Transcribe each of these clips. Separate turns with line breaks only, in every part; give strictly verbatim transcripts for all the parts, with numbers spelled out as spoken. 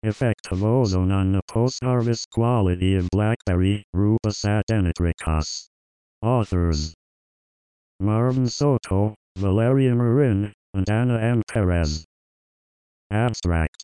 Effect of ozone on the post-harvest quality of blackberry, Rufus adentricus. Authors: Marvin Soto, Valeria Marin, and Anna M. Perez. Abstract.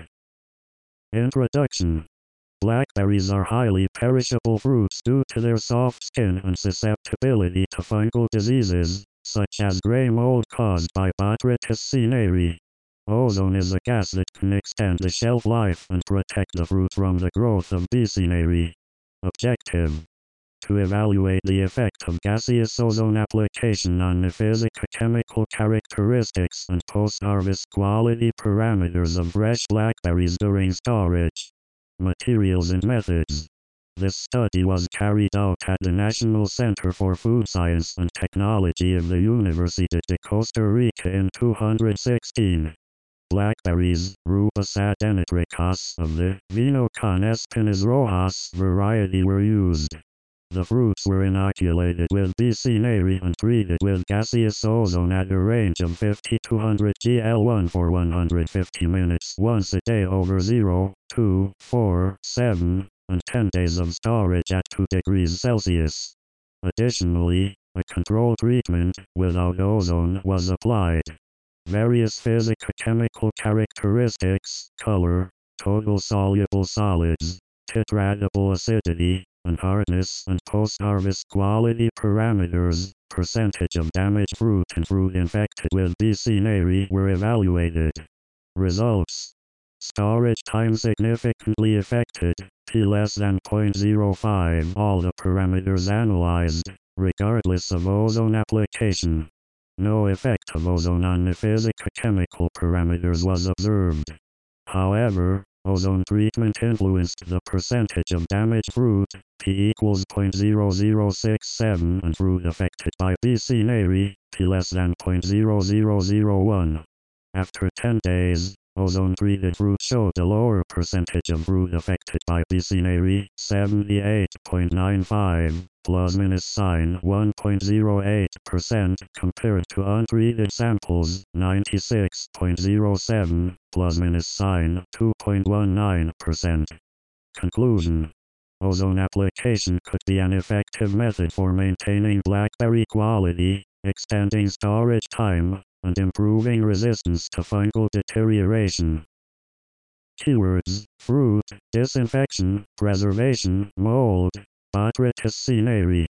Introduction. Blackberries are highly perishable fruits due to their soft skin and susceptibility to fungal diseases, such as gray mold caused by Botrytis cinerea. Ozone is a gas that can extend the shelf life and protect the fruit from the growth of B. cinerea. Objective: to evaluate the effect of gaseous ozone application on the physicochemical characteristics and post-harvest quality parameters of fresh blackberries during storage. Materials and methods. This study was carried out at the National Center for Food Science and Technology of the Universidad de Costa Rica in two thousand sixteen. Blackberries, Rufus adentricus of the Vino con Espinas Rojas variety were used. The fruits were inoculated with B. cinerea and treated with gaseous ozone at a range of fifty to one hundred gallons one for one hundred fifty minutes once a day over zero, two, four, seven, and ten days of storage at two degrees Celsius. Additionally, a control treatment, without ozone, was applied. Various physicochemical characteristics, color, total soluble solids, titratable acidity, and hardness and post-harvest quality parameters, percentage of damaged fruit and fruit infected with B. cinerea were evaluated. Results: storage time significantly affected, P less than zero point zero five. All the parameters analyzed, regardless of ozone application. No effect of ozone on the physicochemical parameters was observed. However, ozone treatment influenced the percentage of damaged fruit, P equals zero point zero zero six seven, and fruit affected by B. cinerea, P less than zero point zero zero zero one. After ten days, ozone-treated fruit showed a lower percentage of fruit affected by B. cinerea, seventy-eight point nine five, plus minus sign one point zero eight percent, compared to untreated samples, ninety-six point zero seven, plus minus sign two point one nine percent. Conclusion: ozone application could be an effective method for maintaining blackberry quality, extending storage time, and improving resistance to fungal deterioration. Keywords: fruit, disinfection, preservation, mold, Botrytis cinerea.